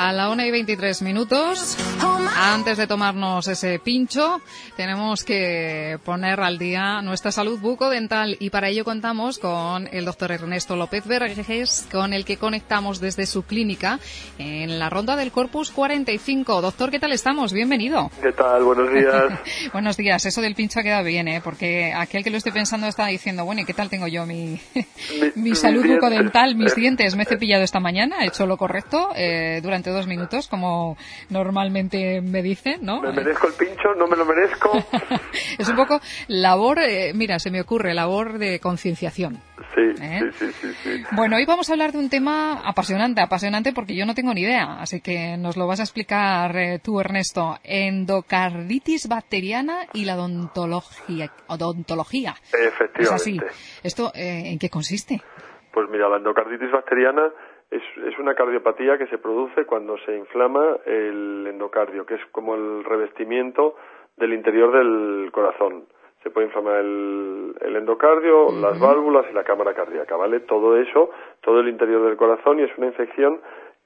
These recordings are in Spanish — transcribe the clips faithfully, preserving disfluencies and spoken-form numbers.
A la una y veintitrés minutos, antes de tomarnos ese pincho, tenemos que poner al día nuestra salud bucodental y para ello contamos con el doctor Ernesto López Verges, con el que conectamos desde su clínica en la Ronda del Corpus cuarenta y cinco. Doctor, ¿qué tal estamos? Bienvenido. ¿Qué tal? Buenos días. Buenos días. Eso del pincho ha quedado bien, ¿eh? Porque aquel que lo estoy pensando está diciendo, bueno, ¿y qué tal tengo yo mi, mi, mi salud mi bucodental, mis dientes? Me he cepillado esta mañana, he hecho lo correcto eh, durante dos minutos, como normalmente me dicen, ¿no? ¿Me merezco el pincho? ¿No me lo merezco? Es un poco labor, eh, mira, se me ocurre, labor de concienciación. Sí, ¿Eh? sí, sí, sí, sí. Bueno, hoy vamos a hablar de un tema apasionante, apasionante porque yo no tengo ni idea, así que nos lo vas a explicar eh, tú, Ernesto. Endocarditis bacteriana y la odontología. odontología. Efectivamente. Es así. ¿Esto eh, en qué consiste? Pues mira, la endocarditis bacteriana es, es una cardiopatía que se produce cuando se inflama el endocardio, que es como el revestimiento del interior del corazón. Se puede inflamar el, el endocardio, uh-huh. las válvulas y la cámara cardíaca, ¿vale? Todo eso, todo el interior del corazón, y es una infección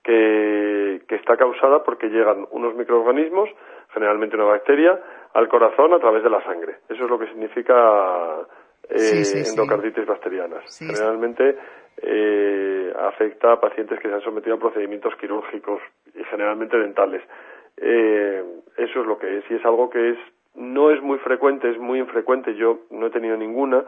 que, que está causada porque llegan unos microorganismos, generalmente una bacteria, al corazón a través de la sangre. Eso es lo que significa eh, sí, sí, endocarditis sí. bacterianas. Sí, generalmente eh, afecta a pacientes que se han sometido a procedimientos quirúrgicos y generalmente dentales. Eh, eso es lo que es, y es algo que es no es muy frecuente, es muy infrecuente, yo no he tenido ninguna,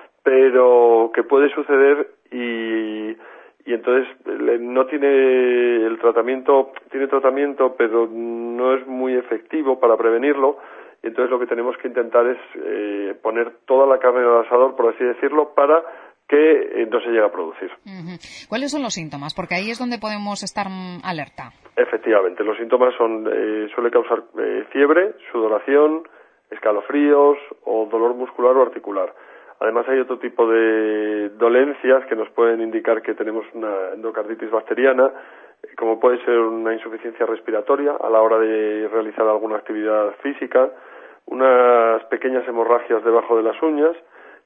pero que puede suceder y, y entonces no tiene el tratamiento, tiene tratamiento, pero no es muy efectivo para prevenirlo, y entonces lo que tenemos que intentar es eh, poner toda la carne en el asador, por así decirlo, para que eh, no se llegue a producir. Uh-huh. ¿Cuáles son los síntomas? Porque ahí es donde podemos estar alerta. Efectivamente, los síntomas son eh, suele causar eh, fiebre, sudoración, escalofríos o dolor muscular o articular. Además hay otro tipo de dolencias que nos pueden indicar que tenemos una endocarditis bacteriana, como puede ser una insuficiencia respiratoria a la hora de realizar alguna actividad física, unas pequeñas hemorragias debajo de las uñas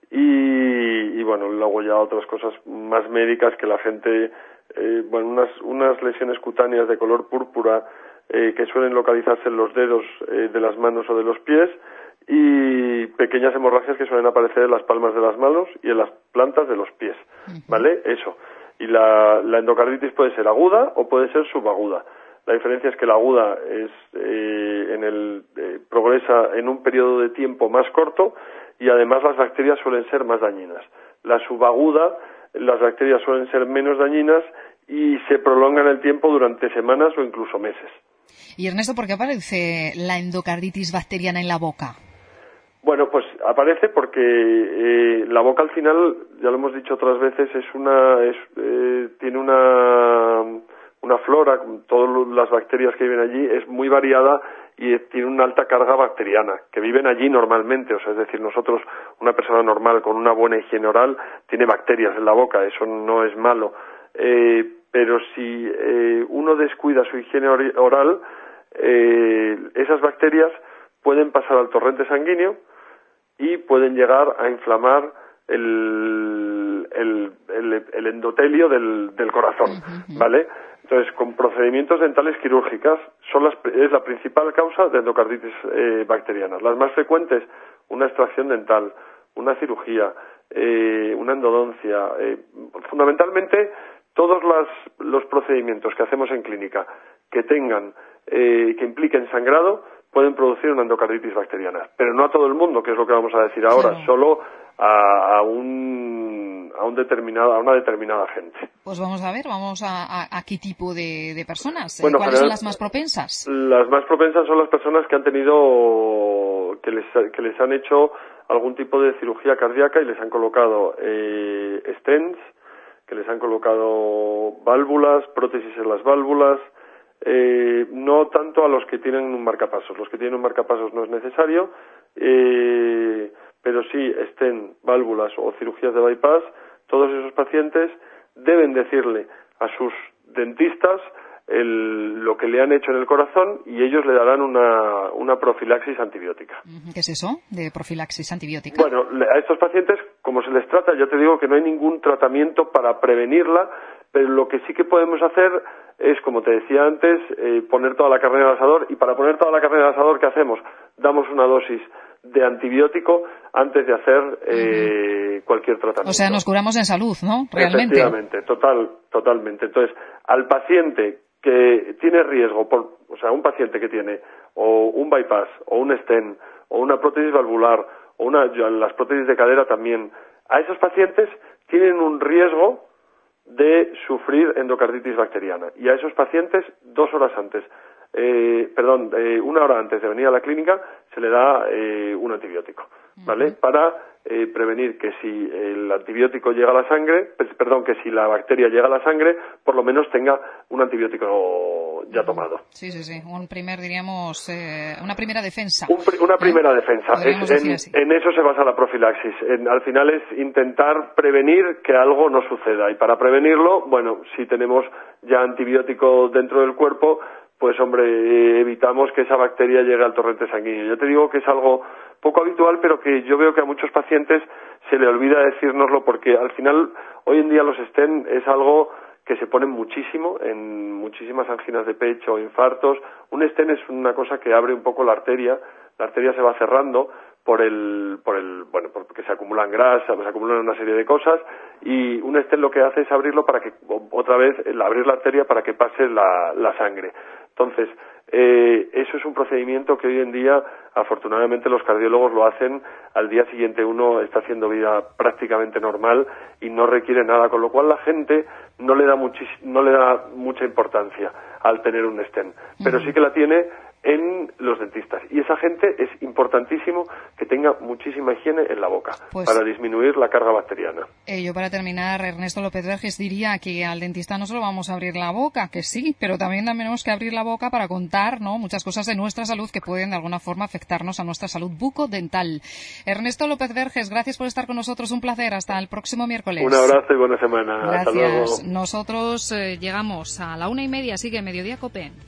y, y bueno, luego ya otras cosas más médicas que la gente, eh, bueno, unas, unas lesiones cutáneas de color púrpura eh, que suelen localizarse en los dedos eh, de las manos o de los pies, y pequeñas hemorragias que suelen aparecer en las palmas de las manos y en las plantas de los pies, ¿vale? Eso. Y la, la endocarditis puede ser aguda o puede ser subaguda. La diferencia es que la aguda es eh, en el eh, progresa en un periodo de tiempo más corto y además las bacterias suelen ser más dañinas. La subaguda, las bacterias suelen ser menos dañinas y se prolongan el tiempo durante semanas o incluso meses. Y Ernesto, ¿por qué aparece la endocarditis bacteriana en la boca? Bueno, pues aparece porque eh, la boca al final, ya lo hemos dicho otras veces, es una es, eh, tiene una una flora, todas las bacterias que viven allí es muy variada y tiene una alta carga bacteriana, que viven allí normalmente, o sea, es decir, nosotros, una persona normal con una buena higiene oral, tiene bacterias en la boca, eso no es malo, eh, pero si eh, uno descuida su higiene oral, eh, esas bacterias pueden pasar al torrente sanguíneo y pueden llegar a inflamar el, el, el, el endotelio del, del corazón, ¿vale? Entonces, con procedimientos dentales quirúrgicas son las, es la principal causa de endocarditis eh, bacteriana. Las más frecuentes, una extracción dental, una cirugía, eh, una endodoncia, eh, fundamentalmente todos las, los procedimientos que hacemos en clínica que tengan, eh, que impliquen sangrado, pueden producir una endocarditis bacteriana, pero no a todo el mundo, que es lo que vamos a decir ahora, claro. Solo a, a un a un determinado a una determinada gente. Pues vamos a ver, vamos a, a, a qué tipo de, de personas, bueno, ¿cuáles son las más propensas? Las más propensas son las personas que han tenido que les que les han hecho algún tipo de cirugía cardíaca y les han colocado eh, stents, que les han colocado válvulas, prótesis en las válvulas. Eh, no tanto a los que tienen un marcapasos. Los que tienen un marcapasos no es necesario, eh, pero sí estén válvulas o cirugías de bypass, todos esos pacientes deben decirle a sus dentistas el, lo que le han hecho en el corazón y ellos le darán una, una profilaxis antibiótica. ¿Qué es eso de profilaxis antibiótica? Bueno, a estos pacientes, como se les trata, ya te digo que no hay ningún tratamiento para prevenirla, pero lo que sí que podemos hacer es, como te decía antes, eh, poner toda la carne en el asador, y para poner toda la carne en el asador, ¿qué hacemos? Damos una dosis de antibiótico antes de hacer eh, uh-huh. cualquier tratamiento. O sea, nos curamos en salud, ¿no? Realmente. Efectivamente, total, totalmente. Entonces, al paciente que tiene riesgo, por, o sea, un paciente que tiene o un bypass, o un stent, o una prótesis valvular, o una, las prótesis de cadera también, a esos pacientes tienen un riesgo de sufrir endocarditis bacteriana. Y a esos pacientes, dos horas antes, eh, perdón, eh, una hora antes de venir a la clínica, se le da eh, un antibiótico, ¿vale? Uh-huh. Para eh, prevenir que si el antibiótico llega a la sangre, pues, perdón, que si la bacteria llega a la sangre, por lo menos tenga un antibiótico ya tomado. Sí, sí, sí. Un primer, diríamos, eh, una primera defensa. Un, una primera ¿Eh? defensa. Es, en, en eso se basa la profilaxis. En, al final es intentar prevenir que algo no suceda. Y para prevenirlo, bueno, si tenemos ya antibiótico dentro del cuerpo, pues hombre, eh, evitamos que esa bacteria llegue al torrente sanguíneo. Yo te digo que es algo poco habitual, pero que yo veo que a muchos pacientes se le olvida decírnoslo, porque al final, hoy en día los stent es algo que se ponen muchísimo en muchísimas anginas de pecho o infartos. Un stent es una cosa que abre un poco la arteria, la arteria se va cerrando por el, por el, bueno, porque se acumulan grasa, se acumulan una serie de cosas, y un stent lo que hace es abrirlo para que, otra vez, abrir la arteria para que pase la, la sangre. Entonces, eh, eso es un procedimiento que hoy en día, afortunadamente, los cardiólogos lo hacen. Al día siguiente uno está haciendo vida prácticamente normal y no requiere nada, con lo cual la gente no le da muchis- no le da mucha importancia al tener un stent, pero sí que la tiene en los dentistas, y esa gente es importantísimo que tenga muchísima higiene en la boca, pues, para disminuir la carga bacteriana. Eh, yo para terminar, Ernesto López Verges, diría que al dentista no solo vamos a abrir la boca, que sí, pero también tenemos que abrir la boca para contar, ¿no?, muchas cosas de nuestra salud que pueden de alguna forma afectarnos a nuestra salud bucodental. Ernesto López Verges, gracias por estar con nosotros, un placer, hasta el próximo miércoles. Un abrazo y buena semana. Gracias. Hasta luego. Nosotros eh, llegamos a la una y media, sigue Mediodía Cope.